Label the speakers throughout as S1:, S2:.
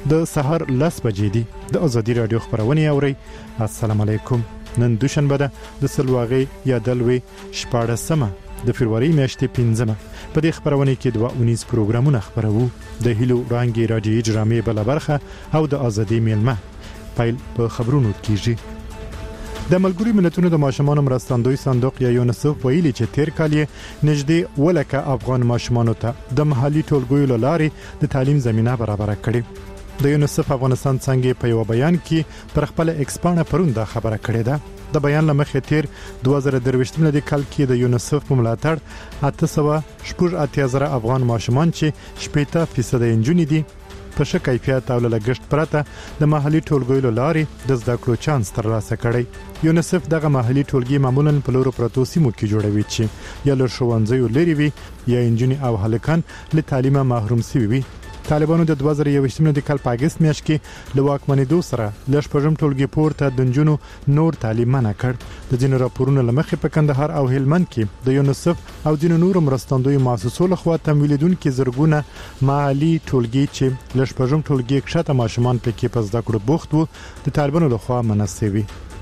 S1: د سحر 10 بجې دي. د ازادي رادیو خبرونه اوري. السلام علیکم. نن دوشنبه ده د سلواغې یا دلوي 14مه د فروری میاشتې 15مه. په دې خبرونه کې 2 پروګرامونه خبرو. د هیلو رانګي رادیوي ډرامې بل برخه او د ازادي میلمه پیل په خبرونو کېږي. د ملګری ملتونو د ماشومان مرستندوی صندوق یا یونیسف ویلي چې تیر کال یې نږدې 100,000 افغان ماشومان ته د محلي ټولګیو لارې د تعلیم زمينه برابر کړې. د یونیسف افغانستان څنګه په یو بیان کې پر خپل ایکسپانه پرونده خبره کړې ده. د بیان لمخې تیر 2023 ملي کال کې د یونیسف په ملاتړ 880,000 افغان ماشومان چې 80% انجونې دي په ښه کیفیت او لګښت پرته د محلي ټولګیو لارې د زده کړو چانس ترلاسه کړي. یونیسف دغه محلي ټولګي معمولاً په لورو پروتو سیمو کې جوړوي چې یا له ښوونځیو لري وي یا انجونې او هلکان له تعلیمه محروم شوي وي. طالبانو د 2021 ملي کال په اگست میاشت کې له واکمنېدو سره لږ پژم ټولګي پورته د نجونو نور تعلیم منع کړ. د ځینو راپورونو لمخې په کندهار او هلمند کې د یونیسف او ځینو نورو مرستندوی مؤسسو لخوا تمویلېدونکو زرګونه محلي ټولګي چې لږ پژم ټولګي کښته ماشومان پکې په زده کړو بوخت وو د طالبانو لخوا منع شوي.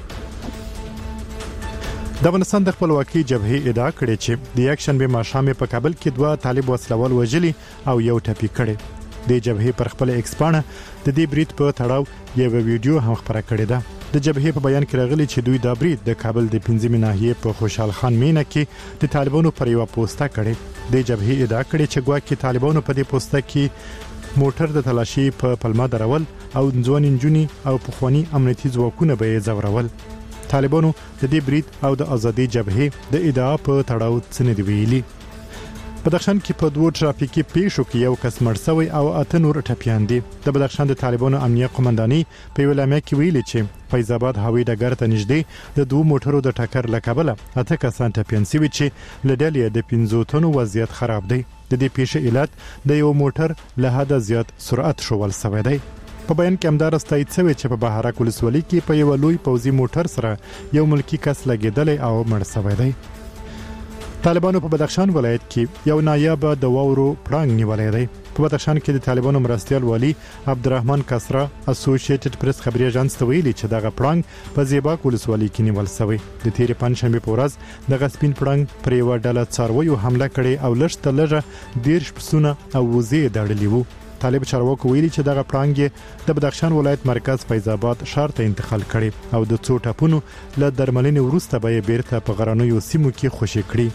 S1: د افغانستان د خپلواکۍ جبهې ادعا کړې چې د یکشنبه ماښام په کابل کې 2 طالب وسلوال وژلي او یو ټپي کړي. د جبهې پر خپل ایکسپانه د دې بریټ په تړاو یو ویډیو هم خبره کړې ده. د جبهې په بیان کې راغلي چې دوی د بریټ د کابل د 15 ناحیه په خوشحال خان مینه کې د طالبانو پر یو پوسټه کړي. د جبهې ادعا کړې چې ګواکې طالبانو په دې پوسټه کې موټر د تلاشي په پلمه درول او ځوان انجونی او پخوانی امنیتي ځواکونه به یې ځورول. طالبانو د دې بریټ او د ازادي جبهې د ادعا په تړاو څه نه دی ویلي. بدخشان کې په 2 ترافیکي پیښو کې یو کس مړ شوی او 8 نور ټپیان دي. د بدخشان د طالبانو امنیت قومنداني په ویلامه کې ویلي چې فیض آباد هوایي ډګر ته نږدې د 2 موټرو د ټکر لکبله 8 کسان ټپیان شوي چې لډلې د 15 تنو وضعیت خراب دی. د دې پیښې علت د یو موټر له حده زیات سرعت شول شوی دی. په بیان کې همدار استایت شوی چې په بهارک ولسوالۍ کې په یو لوی پوځي موټر سره یو ملکی کس لګیدلی او مړ شوی دی. طالبانو په بدخشان ولایت کې یو نایاب د واورو پړنګ نیولې دی. په بدخشان کې د طالبانو مرستیال والی عبدالرحمن کسرا اسوسییټډ پریس خبري اژانس ته ویلي چې دغه پړنګ په زیباک ولسوالۍ کې نیول شوی. د تیر پنځشنبه په ورځ د غسپین پړنګ پر یو ډله څارویو حمله کړې او لږ لږه 10 پسونه او وزې داړلې وو. طالب چارواکو ویلي چې دغه پړنګ د بدخشان ولایت مرکز فیض آباد ښار ته انتقال کړي او د څو ټاپونو له درملنې وروسته به یې بیرته په غرنیو سیمو کې خوشي کړي.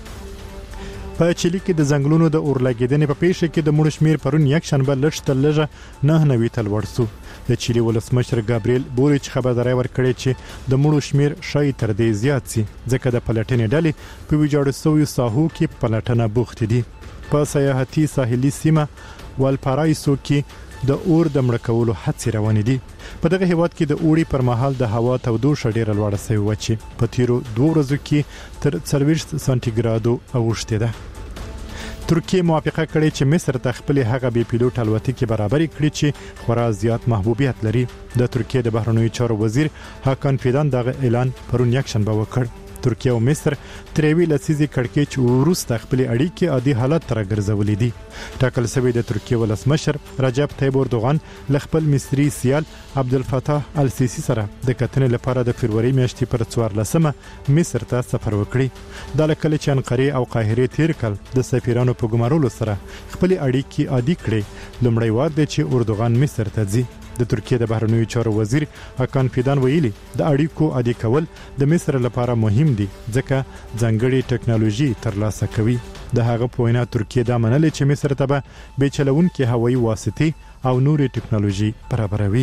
S1: په چيلي کې د ځنګلونو د اورلګیدنې په پیښه کې د مړو شمیر پرون یک شنبه لږه 9 تل ورسو. د چيلي ولسمشر ګابریل بوریچ خبرداري ورکړې چې د مړو شمیر شاید تر دې زیات سي ځکه د پلټنې ډلې په ویجاړو سویو ساحو کې پلټنه بوخت دي. په سیاحتي ساحلي سیمه والپارایسو کې د اور د مړ کولو هڅې روانې دي. په دغه هیواد کې د اوړي پر مهال د هوا تودوخه ډیره لوړه شوې و چې په تیرو 2 ورځو کې تر 40 سانتیګرادو اوښته ده. ترکیه موافقه کړې چې مصر ته خپل هغه بي پیلوټ الوتکې برابرې کړي چې خورا زیات محبوبیت لري. د ترکیه د بهرنیو چارو وزیر هاکان فیدان دغه اعلان پرون یک شنبه وکړ. ترکیه او مصر تریوی لسیزي کړکېچ وروسته خپل اړیکې عادي حالت تر ګرځولې دي. ټاکل شوی د ترکیه ولسمشر رجب طیب اردوغان ل خپل مصري سیال عبدالفتاح السیسی سره د کتنې لپاره د فروری میاشتې پر 14مه مصر ته سفر وکړي. د لکه چې انقره او قاهره تیر کال د سفیرانو په ګمارلو سره خپل اړیکې عادي کړي. لومړی وار دی چې اردوغان مصر ته ځي. د ترکیه د بهرنیو چارو وزیر هاکان فیدان ویلي د اړیکو عادي کول د مصر لپاره مهم دي ځکه ځانګړي ټکنالوژي ترلاسه کوي. د هغه په وینا ترکیه دا منلې چې مصر ته به بیچلونکو هوایي واسطې او نورې ټکنالوژي برابروي.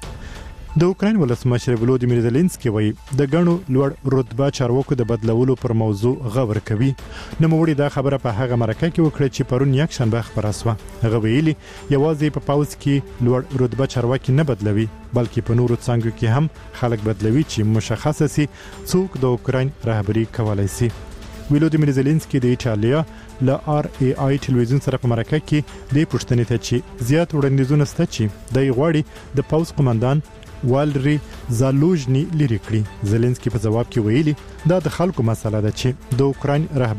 S1: د اوکراین ولسمشر ولودیمیر زيلنسکي وایي د غنو لوړ رتبه چارواکو د بدلولو پر موضوع غور کوي. نو موږ دا خبره په هغه مرکه کې وکړه چې پرون یک شنبه خبره شوه. هغه ویلي یوازې په پاوز کې لوړ رتبه چارواکي نه بدلوي بلکې په نورو څنګه کې هم خلک بدلوي چې مشخصه سي څوک د اوکراین رهبری کولای شي. ولودیمیر زيلنسکي د ایټالیا له RAI ټلویزیون سره په مرکه کې د پښتنې ته چې زیات وړاندیزونه ست چې د غواړي د پاوز قومندان والری زالوژنی لري کړی. زيلنسکي په جواب کې ویلي دا د خلکو مسله ده چې د اوکراین